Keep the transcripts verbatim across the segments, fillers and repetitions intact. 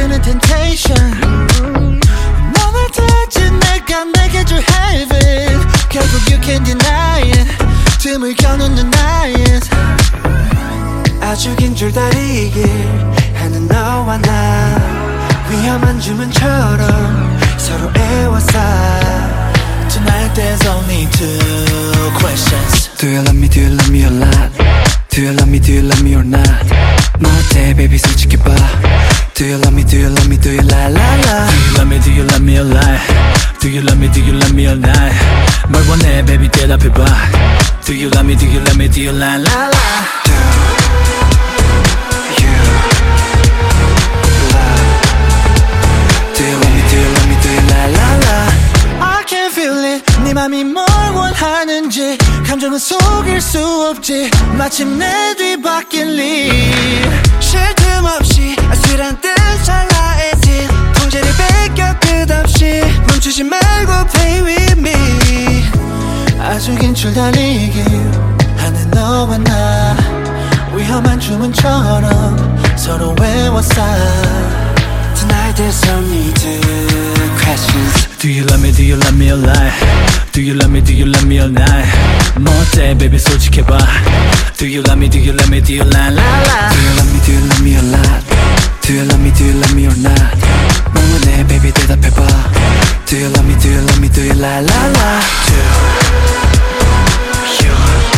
드는 temptation 너를 대지 내가 내게 줄 heaven 결국 you can't deny it 틈을 겨누는 night 아주 긴 줄다리길 하는 너와 나 위험한 주문처럼 서로 애워싸 Tonight there's only two questions Do you love me, do you love me a lot? Do you love me, do you love me or not? 너 어때 baby 솔직히 봐 Do you love me, do you love me, do you lie, lie, lie Do you love me, do you love me a lie? Do you love me, do you love me all night? 뭘 원해 baby 대답해봐 Do you love me, do you love me, do you lie, lie, lie Do you love Do you love me, do you love me, do you lie, lie, lie I can feel it 네 맘이 뭘 원하는지 감정은 속일 수 없지 마침내 뒤바뀐 리 쉴 틈 없이 아슬한 듯 찰나의 tid 통제를 뺏겨 끝없이 멈추지 말고 play with me 아주 긴 줄 달리기 하는 너와 나 위험한 주문처럼 서로 외워싸 Tonight there's only two questions Do you love me, do you love me a lie? Do you love me, do you love me all night? 뭐 어때 baby 솔직해봐 Do you love me, do you love me, do you lie, lie, lie Do you love me, do you love me a lot? Do you love me, do you love me or not? 뭘 원해 baby 대답해봐 Do you love me, do you love me, do you lie, lie, lie Do you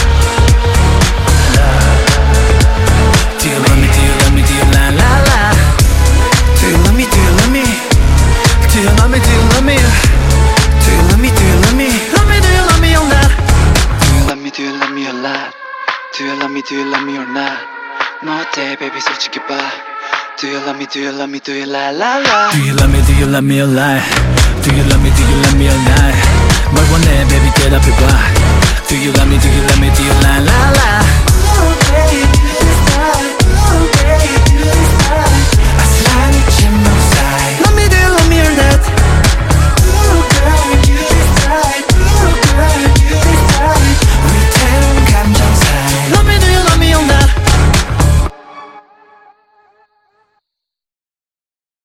love Do you love me, do you love me, do you lie, lie, lie Do you love me, do you love me? Do you love me, do you love me? Do you love me, do you love me? Love me, do you love me or not? Do you love me, do you love me a lot? Do you love me, do you love me or not? 너 어때 baby 솔직히 봐 Do you love me, do you love me, do you lie, lie, lie Do you love me, do you love me a lie? Do you love me, do you love me all night? 뭘 원해 baby 대답해봐 Do you love me, do you love me, do you lie, lie